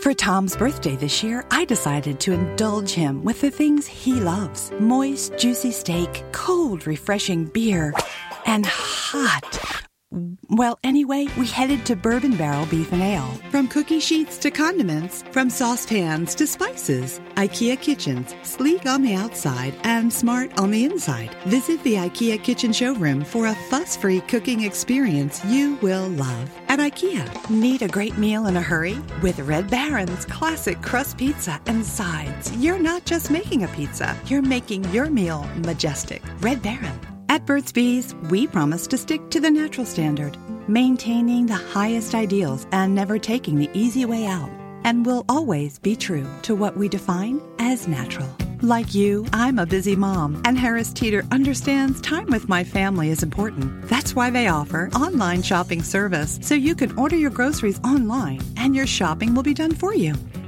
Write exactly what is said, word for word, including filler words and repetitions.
For Tom's birthday this year, I decided to indulge him with the things he loves. Moist, juicy steak, cold, refreshing beer, and hot. Well, anyway, we headed to Bourbon Barrel Beef and Ale. From cookie sheets to condiments, from saucepans to spices, IKEA kitchens, sleek on the outside and smart on the inside. Visit the IKEA Kitchen Showroom for a fuss-free cooking experience you will love. At IKEA, need a great meal in a hurry? With Red Baron's classic crust pizza and sides, you're not just making a pizza, you're making your meal majestic. Red Baron. At Burt's Bees, we promise to stick to the natural standard, maintaining the highest ideals and never taking the easy way out. And we'll always be true to what we define as natural. Like you, I'm a busy mom, and Harris Teeter understands time with my family is important. That's why they offer online shopping service, so you can order your groceries online and your shopping will be done for you.